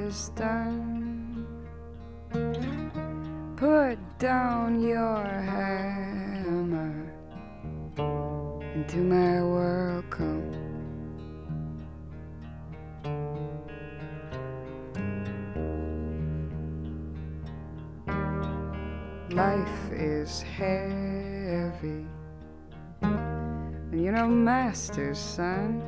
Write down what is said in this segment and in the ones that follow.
is done. Put down your hammer, into my world come. Life is heavy, and you're no master's son.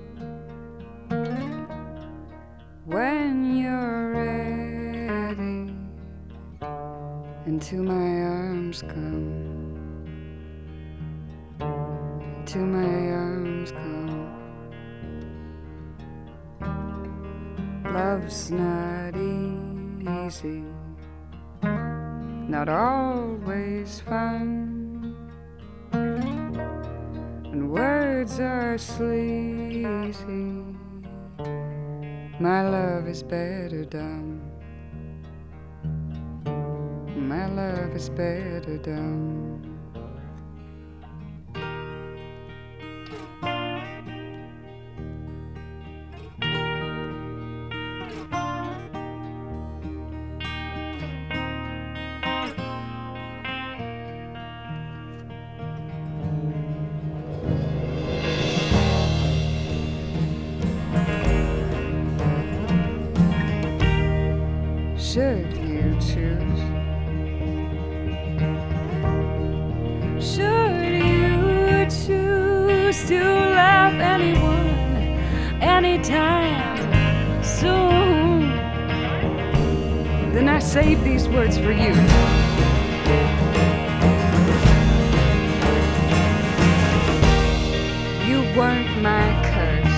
When you're ready, into my arms come. Into my arms come. Love's not easy, not always fun, and words are sleazy. My love is better dumb. My love is better dumb. Should you choose? Should you choose to love anyone, anytime, soon, then I save these words for you. You weren't my curse.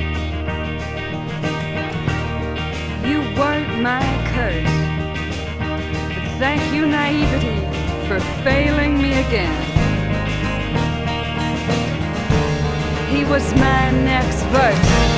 You weren't my curse. But thank you, naivety, for failing me again. He was my next verse.